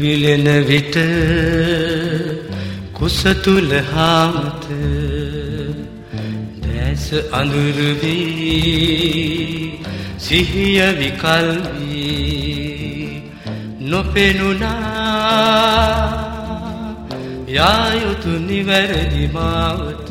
විලෙන විට කුස තුල හාමත දැස අඳුර වී සිහිය විකල් වී නොපෙනුණා යා යුතු නිවැරදි මාවත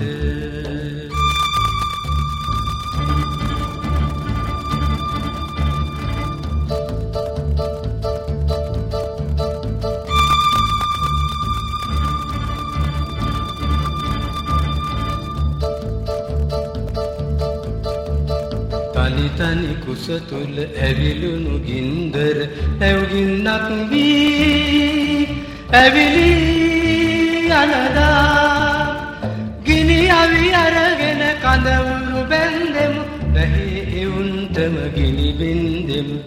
තනි කුස තුල ඇවිලුණු ගින්දර ඇවුගින්නක් වී ඇවිලි අනදා ගිනි අවි අරගෙන කඳවුරු බැන්දෙමු වැහි එවුන්ටම ගිනි බින්දෙමු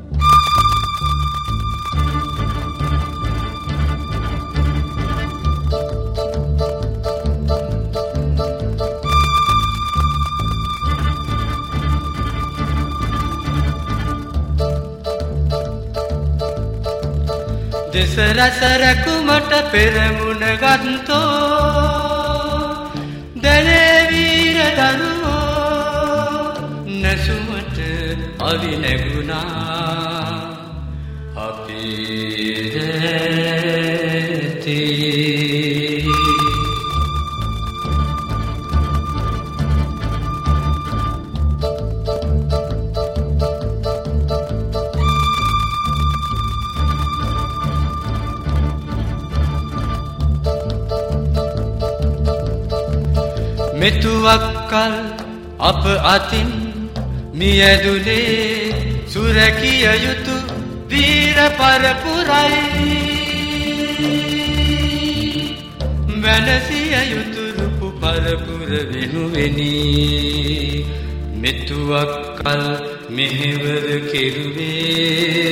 දෙසරසරකුමට පෙරමුණ ගත්තෝ දැනේ වීර දරුවෝ නැසුමට අවි නැගුණා අපි දැතේ මෙතුවක්කල් අප අතින් මියදුනේ සුරැකිය යුතු වීර පරපුරයි වෙනසිය යුතු රූප පරපුර වෙනුවෙනි මෙතුවක්කල් මෙහෙවර කෙරුවේ